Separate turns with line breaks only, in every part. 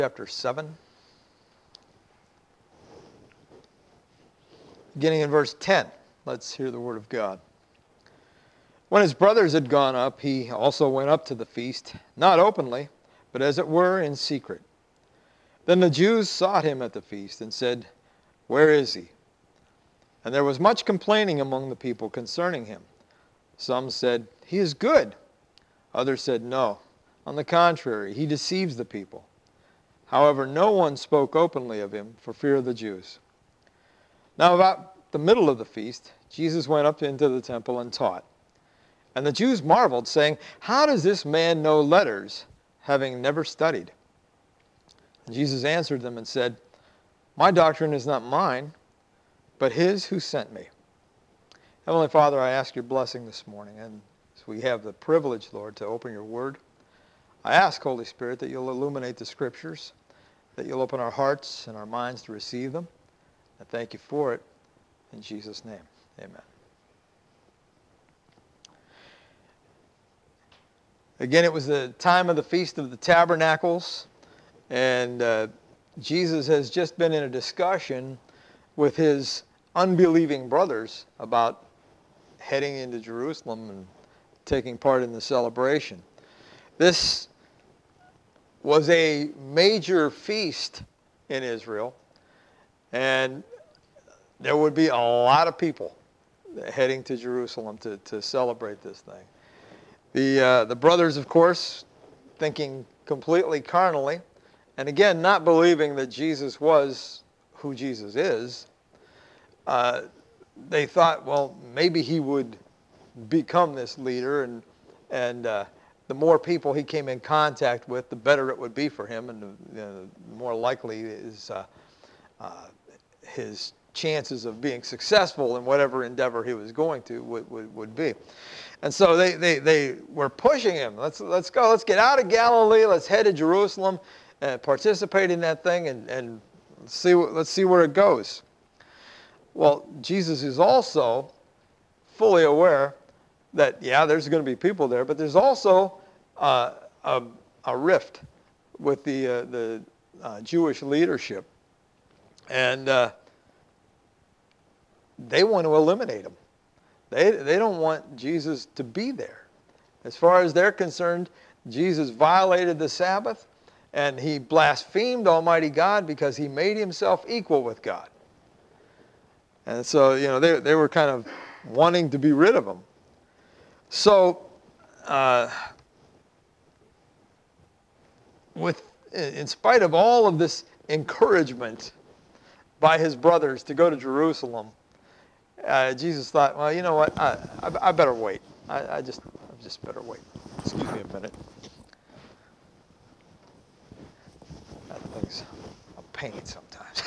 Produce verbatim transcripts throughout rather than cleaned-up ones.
Chapter seven, beginning in verse ten. Let's hear the word of God. When his brothers had gone up, he also went up to the feast, not openly, but as it were in secret. Then the Jews sought him at the feast and said, "Where is he?" And there was much complaining among the people concerning him. Some said, "He is good." Others said, "No, on the contrary, he deceives the people." However, no one spoke openly of him for fear of the Jews. Now about the middle of the feast, Jesus went up into the temple and taught. And the Jews marveled, saying, "How does this man know letters, having never studied?" And Jesus answered them and said, "My doctrine is not mine, but his who sent me." Heavenly Father, I ask your blessing this morning, and as we have the privilege, Lord, to open your word, I ask, Holy Spirit, that you'll illuminate the Scriptures, that you'll open our hearts and our minds to receive them. I thank you for it. In Jesus' name, amen. Again, it was the time of the Feast of the Tabernacles, and uh, Jesus has just been in a discussion with his unbelieving brothers about heading into Jerusalem and taking part in the celebration. This was a major feast in Israel, and there would be a lot of people heading to Jerusalem to, to celebrate this thing. The, uh, the brothers, of course, thinking completely carnally, and again, not believing that Jesus was who Jesus is, uh, they thought, well, maybe he would become this leader, and, and uh, the more people he came in contact with, the better it would be for him, and the, uh, the more likely is uh, uh, his chances of being successful in whatever endeavor he was going to would, would, would be. And so they, they, they were pushing him. Let's, let's go. Let's get out of Galilee. Let's head to Jerusalem and participate in that thing, and, and see, let's see where it goes. Well, Jesus is also fully aware that, yeah, there's going to be people there, but there's also uh, a, a rift with the, uh, the uh, Jewish leadership. And uh, they want to eliminate him. They, they don't want Jesus to be there. As far as they're concerned, Jesus violated the Sabbath, and he blasphemed Almighty God because he made himself equal with God. And so, you know, they, they were kind of wanting to be rid of him. So, uh, with, in spite of all of this encouragement by his brothers to go to Jerusalem, uh, Jesus thought, well, you know what, I, I, I better wait. I, I just I just better wait. Excuse me a minute. That thing's a pain sometimes.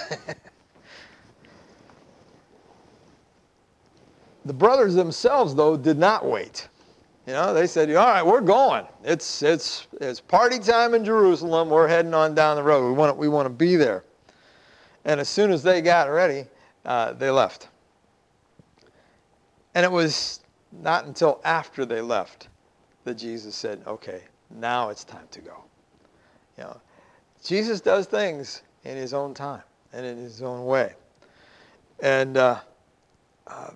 The brothers themselves, though, did not wait. You know, they said, all right, we're going. It's it's it's party time in Jerusalem. We're heading on down the road. We want to, we want to be there. And as soon as they got ready, uh, they left. And it was not until after they left that Jesus said, okay, now it's time to go. You know, Jesus does things in his own time and in his own way. And uh, uh,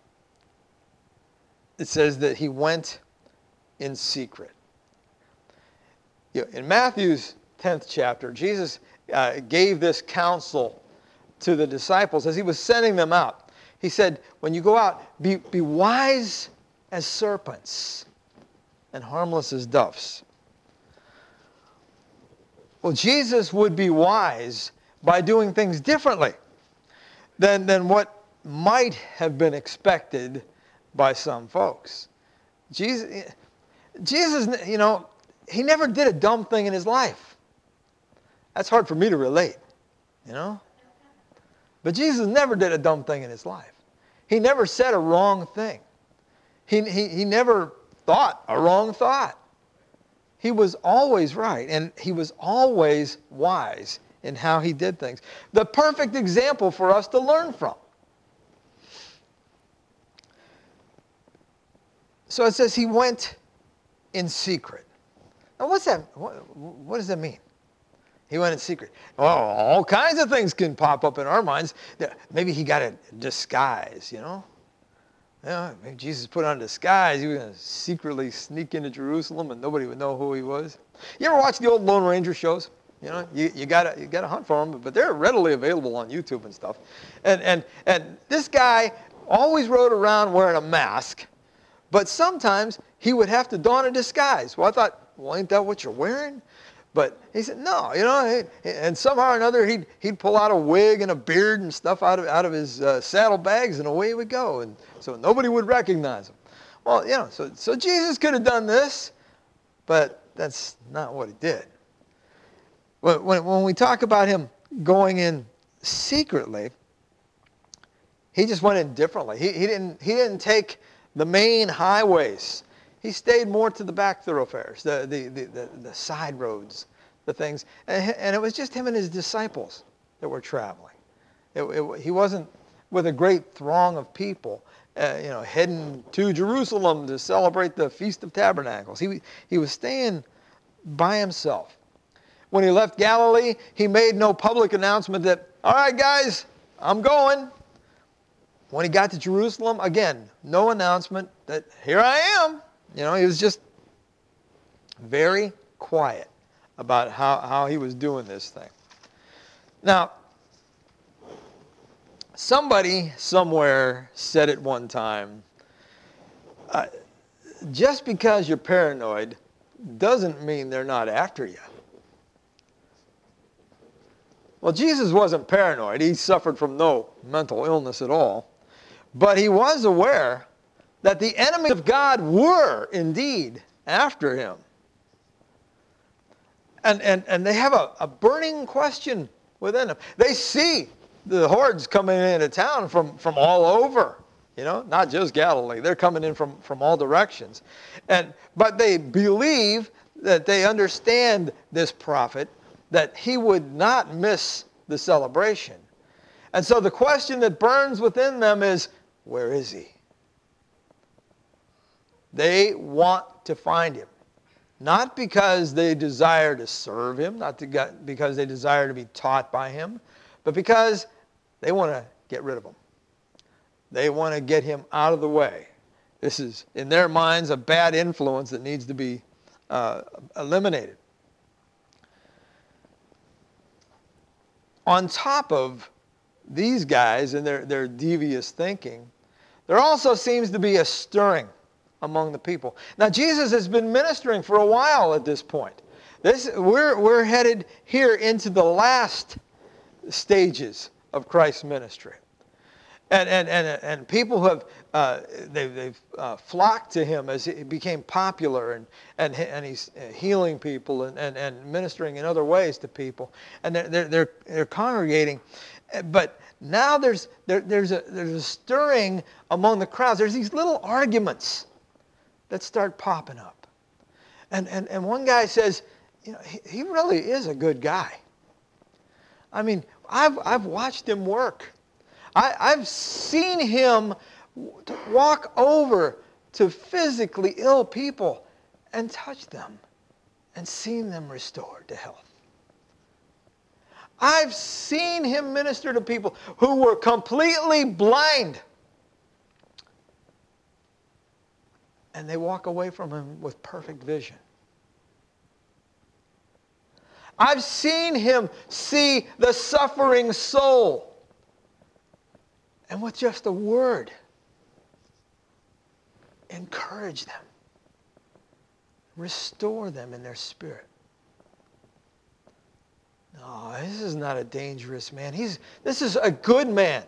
it says that he went in secret. You know, in Matthew's tenth chapter, Jesus uh, gave this counsel to the disciples as he was sending them out. He said, when you go out, be, be wise as serpents and harmless as doves. Well, Jesus would be wise by doing things differently than, than what might have been expected by some folks. Jesus, Jesus, you know, he never did a dumb thing in his life. That's hard for me to relate, you know. But Jesus never did a dumb thing in his life. He never said a wrong thing. He, he, he never thought a wrong thought. He was always right, and he was always wise in how he did things. The perfect example for us to learn from. So it says he went in secret. Now what's that? What, what does that mean? He went in secret. Oh, all kinds of things can pop up in our minds. Maybe he got a disguise, you know? Yeah, maybe Jesus put on a disguise. He was going to secretly sneak into Jerusalem and nobody would know who he was. You ever watch the old Lone Ranger shows? You know, you, you got you got to hunt for them, but they're readily available on YouTube and stuff. And, and, and this guy always rode around wearing a mask, but sometimes he would have to don a disguise. Well, I thought, well, ain't that what you're wearing? But he said, no, you know, and somehow or another he'd, he'd pull out a wig and a beard and stuff out of, out of his uh, saddlebags and away he would go. And so nobody would recognize him. Well, you know, so, so Jesus could have done this, but that's not what he did. When, when we talk about him going in secretly, he just went in differently. He, he, didn't, he didn't take the main highways. He stayed more to the back thoroughfares, the, the, the, the, the side roads, the things. And, and it was just him and his disciples that were traveling. It, it, he wasn't with a great throng of people, uh, you know, heading to Jerusalem to celebrate the Feast of Tabernacles. He, he was staying by himself. When he left Galilee, he made no public announcement that, all right, guys, I'm going. When he got to Jerusalem, again, no announcement that here I am. You know, he was just very quiet about how, how he was doing this thing. Now, somebody somewhere said at one time, uh, just because you're paranoid doesn't mean they're not after you. Well, Jesus wasn't paranoid. He suffered from no mental illness at all. But he was aware that the enemies of God were indeed after him. And, and, and they have a, a burning question within them. They see the hordes coming into town from, from all over, you know, not just Galilee. They're coming in from, from all directions. And, but they believe that they understand this prophet, that he would not miss the celebration. And so the question that burns within them is, where is he? They want to find him. Not because they desire to serve him, not to get, because they desire to be taught by him, but because they want to get rid of him. They want to get him out of the way. This is, in their minds, a bad influence that needs to be uh, eliminated. On top of these guys and their, their devious thinking, there also seems to be a stirring among the people. Now, Jesus has been ministering for a while at this point. This, we're, we're headed here into the last stages of Christ's ministry. And, and, and, and people have uh, they've, they've uh, flocked to him as he became popular, and, and, and he's healing people and, and, and ministering in other ways to people. And they're, they're, they're, they're congregating. But now there's, there, there's, a, there's a stirring among the crowds. There's these little arguments that start popping up. And, and, and one guy says, you know, he, he really is a good guy. I mean, I've, I've watched him work. I, I've seen him walk over to physically ill people and touch them and seen them restored to health. I've seen him minister to people who were completely blind, and they walk away from him with perfect vision. I've seen him see the suffering soul, and with just a word, encourage them, restore them in their spirit. No, this is not a dangerous man. He's, this is a good man.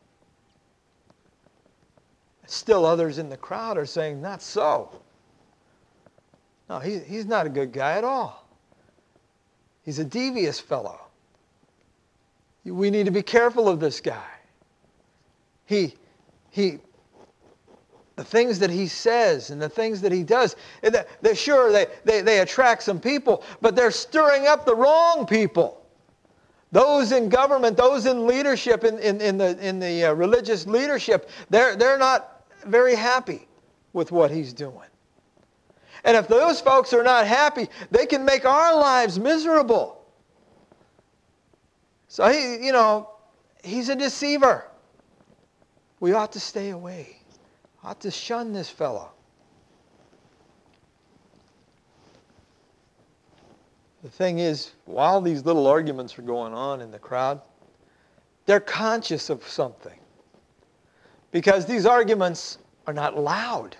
Still others in the crowd are saying, not so. No, he, he's not a good guy at all. He's a devious fellow. We need to be careful of this guy. He, he, the things that he says and the things that he does, they're sure they, they, they attract some people, but they're stirring up the wrong people. Those in government, those in leadership, in, in, in the, in the uh, religious leadership, they're, they're not very happy with what he's doing. And if those folks are not happy, they can make our lives miserable. So he, you know, he's a deceiver. We ought to stay away. Ought to shun this fellow. The thing is, while these little arguments are going on in the crowd, they're conscious of something. Because these arguments are not loud.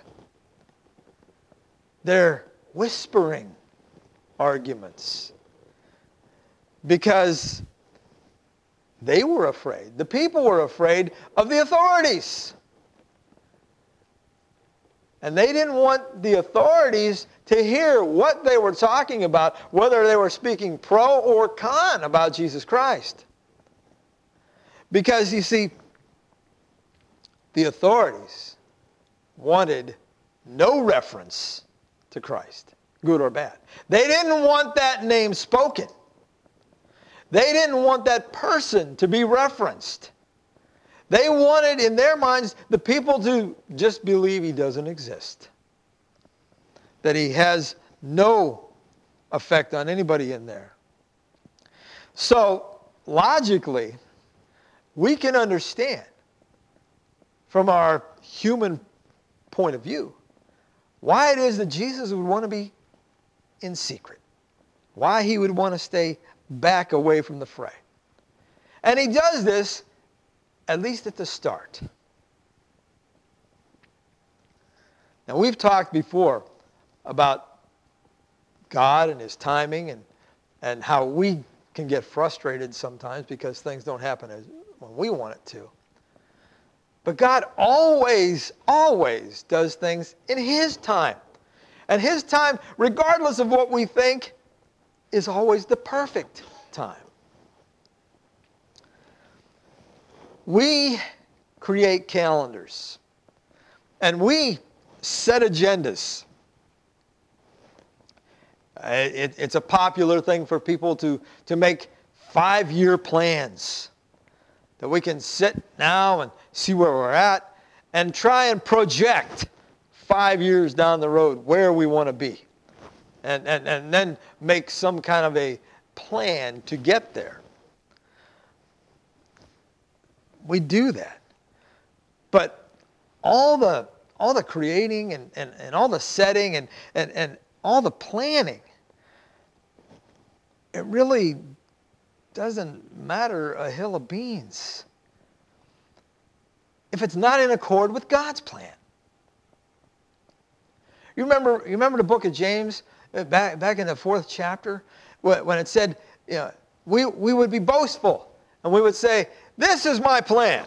They're whispering arguments. Because they were afraid. The people were afraid of the authorities. And they didn't want the authorities to hear what they were talking about, whether they were speaking pro or con about Jesus Christ. Because, you see, the authorities wanted no reference to Christ, good or bad. They didn't want that name spoken. They didn't want that person to be referenced. They wanted, in their minds, the people to just believe he doesn't exist. That he has no effect on anybody in there. So, logically, we can understand from our human point of view why it is that Jesus would want to be in secret. Why he would want to stay back away from the fray. And he does this, at least at the start. Now, we've talked before about God and his timing and, and how we can get frustrated sometimes because things don't happen as when we want it to. But God always, always does things in his time. And his time, regardless of what we think, is always the perfect time. We create calendars. And we set agendas. It, it's a popular thing for people to, to make five-year plans. That we can sit now and see where we're at and try and project five years down the road where we want to be. And, and, and then make some kind of a plan to get there. We do that. But all the all the creating and, and, and all the setting and, and, and all the planning, it really doesn't matter a hill of beans if it's not in accord with God's plan. You remember, you remember the book of James, back, back in the fourth chapter, when it said, you know, we, we would be boastful, and we would say, this is my plan.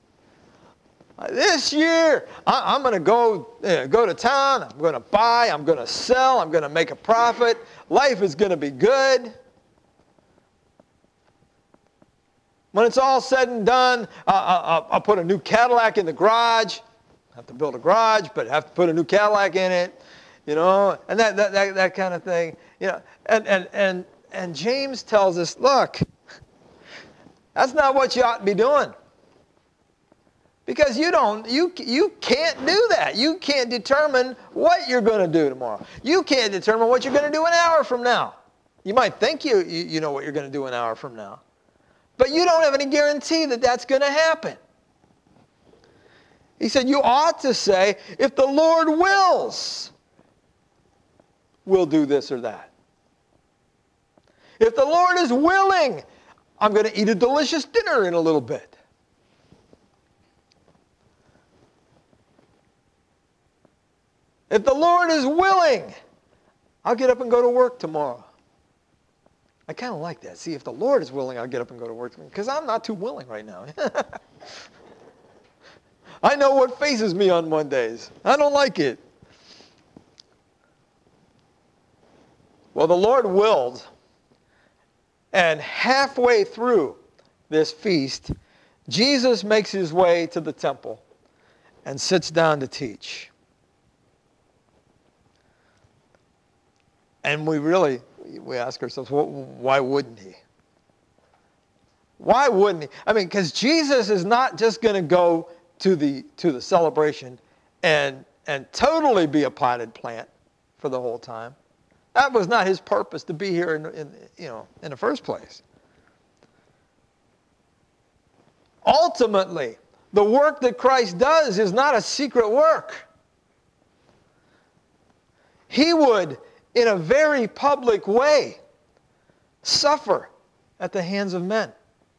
This year, I, I'm going to go uh, go to town, I'm going to buy, I'm going to sell, I'm going to make a profit, life is going to be good. When it's all said and done, uh, I'll, I'll put a new Cadillac in the garage. I have to build a garage, but I have to put a new Cadillac in it, you know, and that that that, that kind of thing, you know. And and and and James tells us, look, that's not what you ought to be doing, because you don't, you you can't do that. You can't determine what you're going to do tomorrow. You can't determine what you're going to do an hour from now. You might think you you, you know what you're going to do an hour from now. But you don't have any guarantee that that's going to happen. He said, you ought to say, if the Lord wills, we'll do this or that. If the Lord is willing, I'm going to eat a delicious dinner in a little bit. If the Lord is willing, I'll get up and go to work tomorrow. I kind of like that. See, if the Lord is willing, I'll get up and go to work. Because I'm not too willing right now. I know what faces me on Mondays. I don't like it. Well, the Lord willed. And halfway through this feast, Jesus makes his way to the temple and sits down to teach. And we really... we ask ourselves, well, why wouldn't he? Why wouldn't he? I mean, because Jesus is not just going to go to the to the celebration and and totally be a potted plant for the whole time. That was not his purpose to be here in, in you know in the first place. ultimately, the work that Christ does is not a secret work. He would, in a very public way, suffer at the hands of men.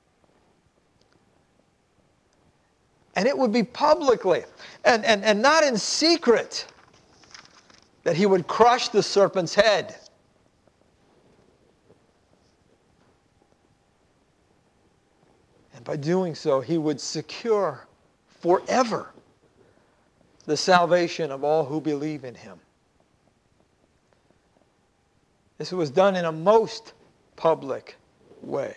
And it would be publicly, and, and, and not in secret, that he would crush the serpent's head. And by doing so, he would secure forever the salvation of all who believe in him. This was done in a most public way.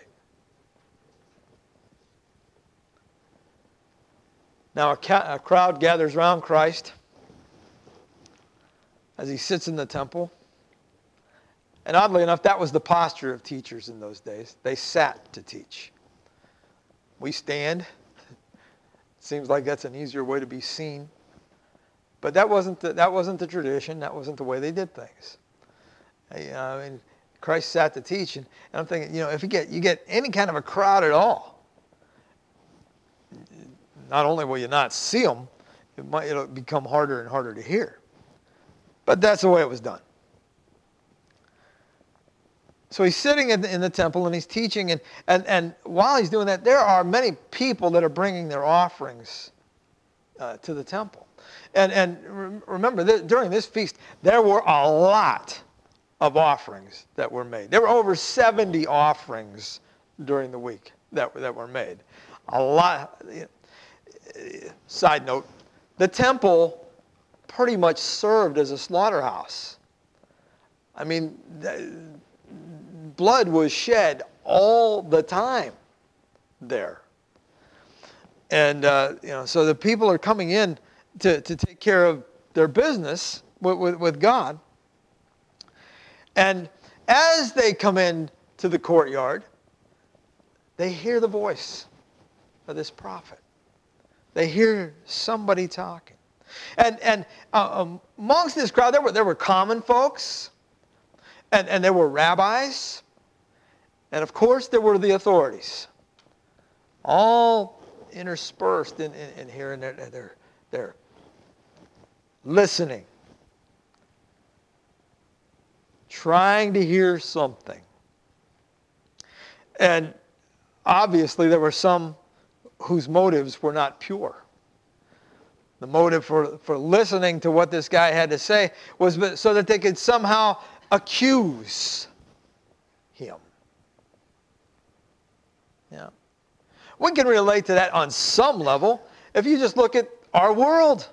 Now a, ca- a crowd gathers around Christ as he sits in the temple. And oddly enough, that was the posture of teachers in those days. They sat to teach. We stand. Seems like that's an easier way to be seen. But that wasn't the, that wasn't the tradition. That wasn't the way they did things. You know, I mean, Christ sat to teach, and, and I'm thinking, you know, if you get you get any kind of a crowd at all, not only will you not see them, it might it'll become harder and harder to hear. But that's the way it was done. So he's sitting in the, in the temple and he's teaching, and, and, and while he's doing that, there are many people that are bringing their offerings uh, to the temple. And, and remember, th- during this feast, there were a lot of offerings that were made. There were over seventy offerings during the week that, that were made. A lot. Side note, the temple pretty much served as a slaughterhouse. I mean, blood was shed all the time there. And, uh, you know, so the people are coming in to, to take care of their business with, with, with God. And as they come in to the courtyard, they hear the voice of this prophet. They hear somebody talking. And, and uh, amongst this crowd, there were, there were common folks, and, and there were rabbis, and of course there were the authorities, all interspersed in, in, in here, and they're, they're, they're listening, trying to hear something. And obviously there were some whose motives were not pure. The motive for, for listening to what this guy had to say was so that they could somehow accuse him. Yeah. We can relate to that on some level. If you just look at our world,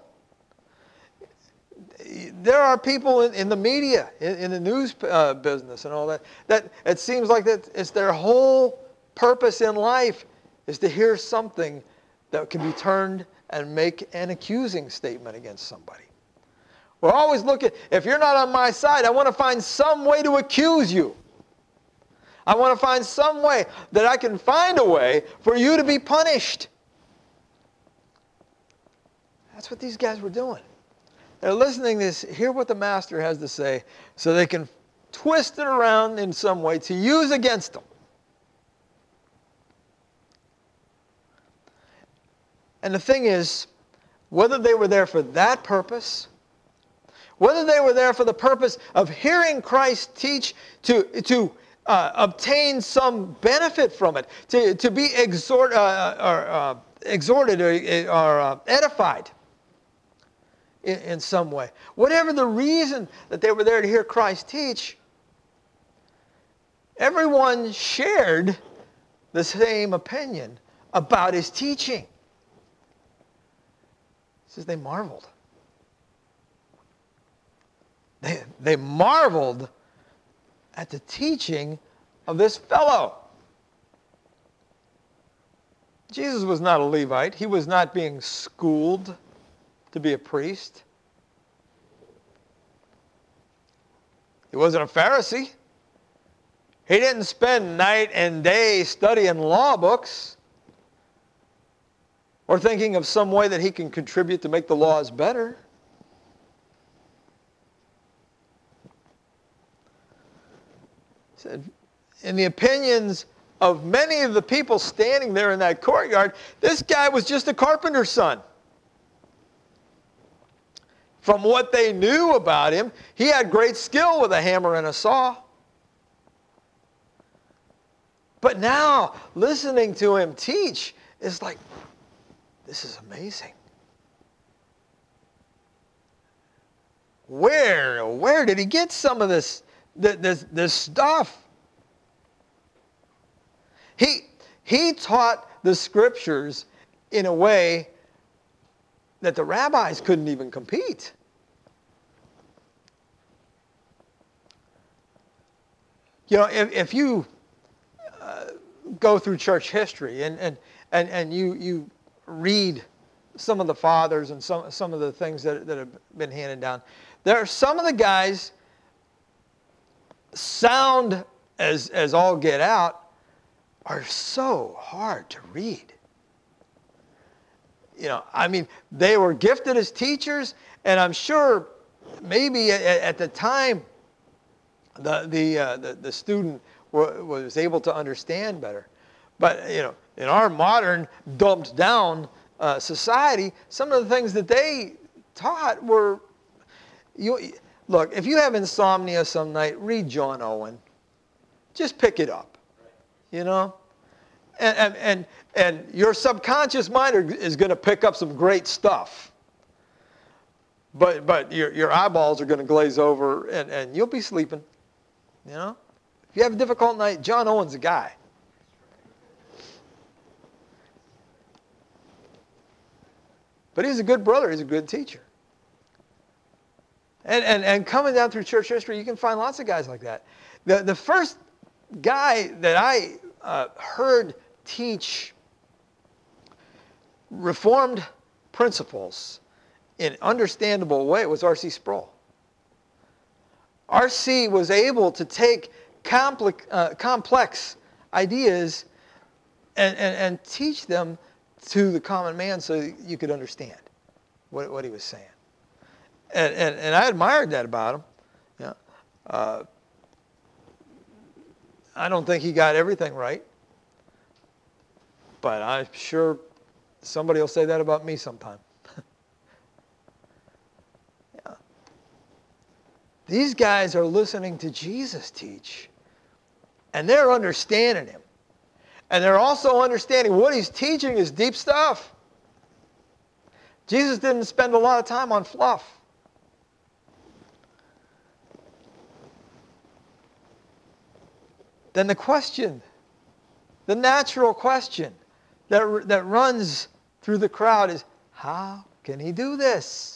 there are people in, in the media, in, in the news uh, business and all that, that it seems like that it's their whole purpose in life is to hear something that can be turned and make an accusing statement against somebody. We're always looking, if you're not on my side, I want to find some way to accuse you. I want to find some way that I can find a way for you to be punished. That's what these guys were doing. They're listening to this, hear what the master has to say, so they can twist it around in some way to use against them. And the thing is, whether they were there for that purpose, whether they were there for the purpose of hearing Christ teach to, to uh, obtain some benefit from it, to, to be exhort, uh, or, uh, exhorted or, or uh, edified in, in some way, whatever the reason that they were there to hear Christ teach, everyone shared the same opinion about his teaching. It says they marveled. They, they marveled at the teaching of this fellow. Jesus was not a Levite. He was not being schooled to be a priest. He wasn't a Pharisee. He didn't spend night and day studying law books or thinking of some way that he can contribute to make the laws better. In the opinions of many of the people standing there in that courtyard, this guy was just a carpenter's son. From what they knew about him, he had great skill with a hammer and a saw. But now, listening to him teach is like, this is amazing. Where, where did he get some of this, this, this stuff? He, he taught the scriptures in a way that the rabbis couldn't even compete. You know, if, if you uh, go through church history and, and, and, and you, you read some of the fathers and some, some of the things that, that have been handed down, there are some of the guys sound as, as all get out are so hard to read. You know, I mean, they were gifted as teachers, and I'm sure maybe at, at the time the the, uh, the the student w- was able to understand better. But you know, in our modern dumbed down uh, society, some of the things that they taught were, you look, if you have insomnia some night, read John Owen. Just pick it up, you know, and and and. And your subconscious mind is going to pick up some great stuff. But but your, your eyeballs are going to glaze over and, and you'll be sleeping. You know? If you have a difficult night, John Owen's a guy. But he's a good brother. He's a good teacher. And, and, and coming down through church history, you can find lots of guys like that. The, the first guy that I uh, heard teach Reformed principles in an understandable way was R C Sproul. R C was able to take complex, uh, complex ideas and, and, and teach them to the common man so you could understand what, what he was saying. And, and, and I admired that about him. You know, uh, I don't think he got everything right, but I'm sure somebody will say that about me sometime. Yeah. These guys are listening to Jesus teach, and they're understanding him. And they're also understanding what he's teaching is deep stuff. Jesus didn't spend a lot of time on fluff. Then the question, the natural question that, that runs through the crowd is, how can he do this?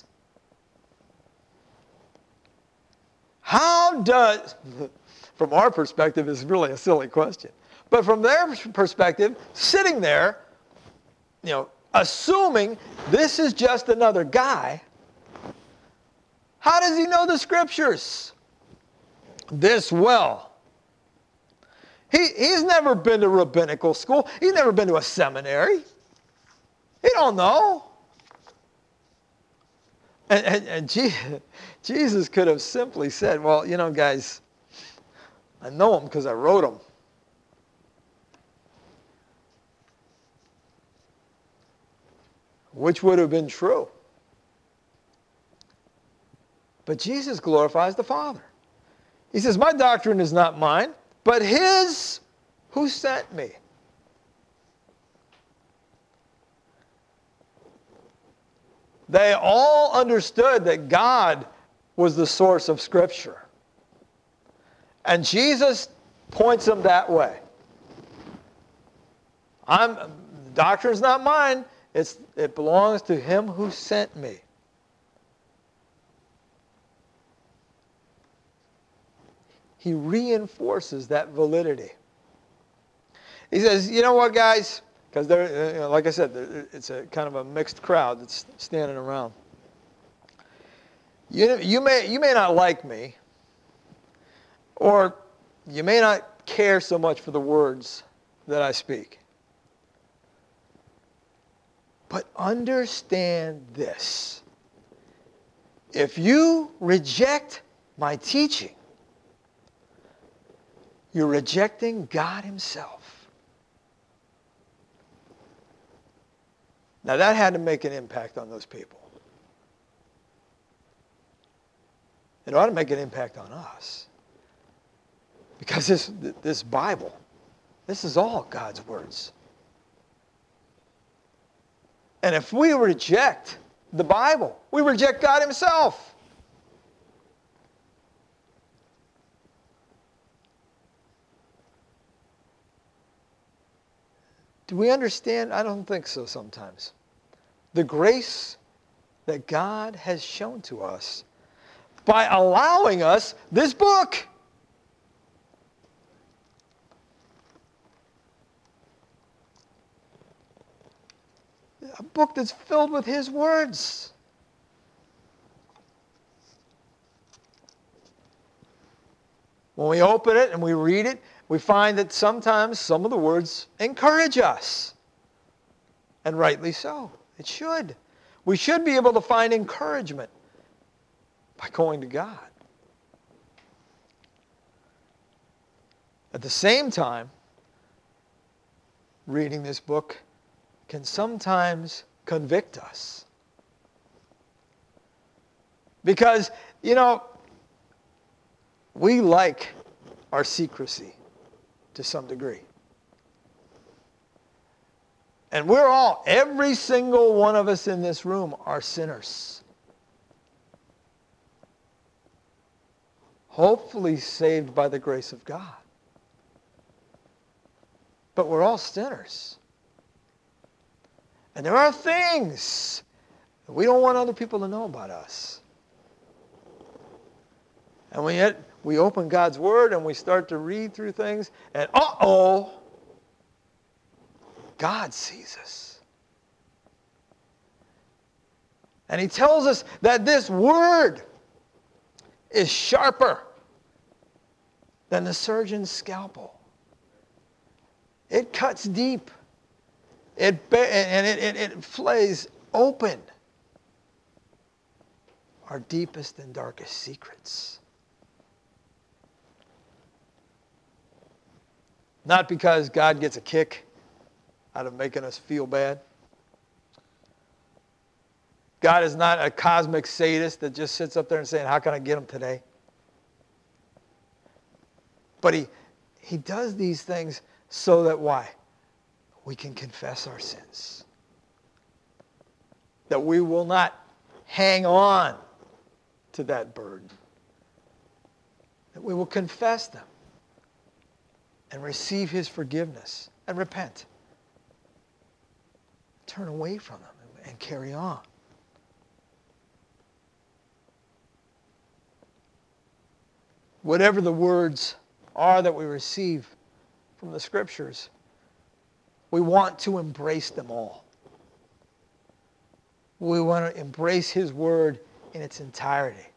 How does, from our perspective, it's really a silly question. But from their perspective, sitting there, you know, assuming this is just another guy, how does he know the scriptures this well? He, he's never been to rabbinical school. He's never been to a seminary. He don't know. And, and, and Jesus could have simply said, well, you know, guys, I know them because I wrote them. Which would have been true. But Jesus glorifies the Father. He says, my doctrine is not mine, but his who sent me. They all understood that God was the source of Scripture. And Jesus points them that way. I'm, the doctrine's not mine. It's, it belongs to him who sent me. He reinforces that validity. He says, you know what, guys? Because, you know, like I said, it's a kind of a mixed crowd that's standing around. You, you, may, you may not like me, or you may not care so much for the words that I speak. But understand this. If you reject my teaching, you're rejecting God himself. Now that had to make an impact on those people. It ought to make an impact on us. Because this, this Bible, this is all God's words. And if we reject the Bible, we reject God himself. Do we understand? I don't think so sometimes. The grace that God has shown to us by allowing us this book. A book that's filled with his words. When we open it and we read it, we find that sometimes some of the words encourage us. And rightly so. It should. We should be able to find encouragement by going to God. At the same time, reading this book can sometimes convict us. Because, you know, we like our secrecy to some degree. And we're all, every single one of us in this room are sinners. Hopefully saved by the grace of God. But we're all sinners. And there are things that we don't want other people to know about us. And we, yet, we open God's Word and we start to read through things, and uh-oh, God sees us. And he tells us that this Word is sharper than the surgeon's scalpel. It cuts deep. It and it, it, it flays open our deepest and darkest secrets. Not because God gets a kick out of making us feel bad. God is not a cosmic sadist that just sits up there and saying, how can I get him today? But he, he does these things so that why? We can confess our sins. That we will not hang on to that burden. That we will confess them and receive his forgiveness and repent. Turn away from them and carry on. Whatever the words are that we receive from the Scriptures, we want to embrace them all. We want to embrace his word in its entirety.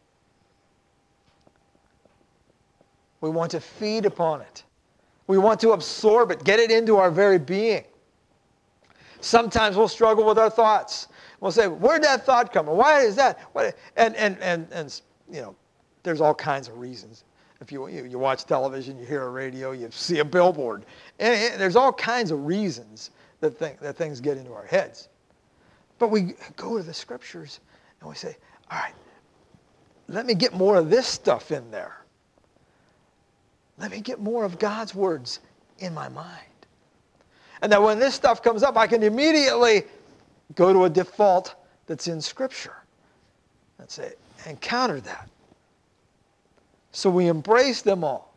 We want to feed upon it. We want to absorb it, get it into our very being. Sometimes we'll struggle with our thoughts. We'll say, where'd that thought come from? Why is that? What? And, and, and, and, you know, there's all kinds of reasons. If you, you, you watch television, you hear a radio, you see a billboard. And, and there's all kinds of reasons that, thing, that things get into our heads. But we go to the Scriptures and we say, all right, let me get more of this stuff in there. Let me get more of God's words in my mind. And that when this stuff comes up, I can immediately go to a default that's in Scripture. And say, and counter that. So we embrace them all.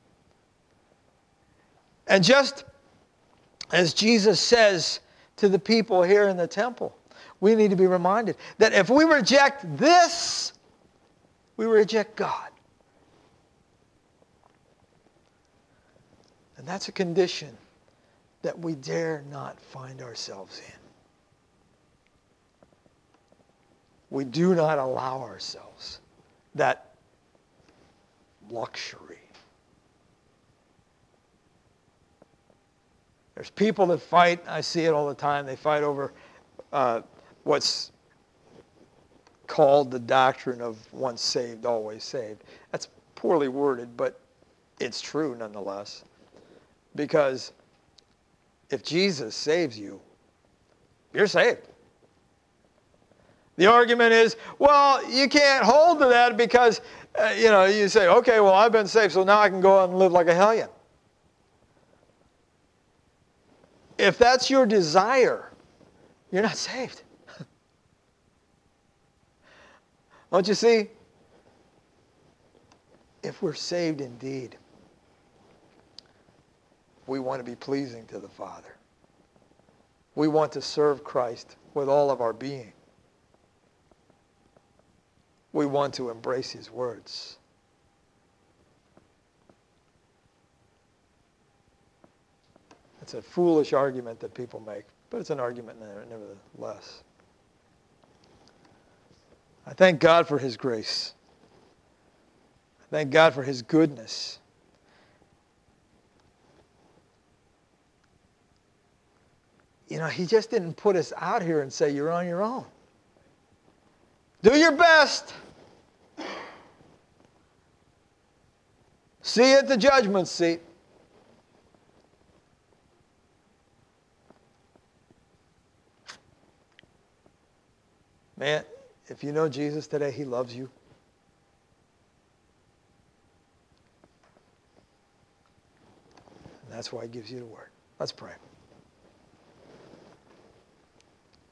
And just as Jesus says to the people here in the temple, we need to be reminded that if we reject this, we reject God. And that's a condition that we dare not find ourselves in. We do not allow ourselves that luxury. There's people that fight, I see it all the time, they fight over uh, what's called the doctrine of once saved, always saved. That's poorly worded, but it's true nonetheless. Because if Jesus saves you, you're saved. The argument is, well, you can't hold to that because, uh, you know, you say, okay, well, I've been saved, so now I can go out and live like a hellion. If that's your desire, you're not saved. Don't you see? If we're saved indeed, we want to be pleasing to the Father. We want to serve Christ with all of our being. We want to embrace his words. It's a foolish argument that people make, but it's an argument nevertheless. I thank God for his grace. I thank God for his goodness. You know, he just didn't put us out here and say, you're on your own. Do your best. See you at the judgment seat. Man, if you know Jesus today, he loves you. And that's why he gives you the word. Let's pray.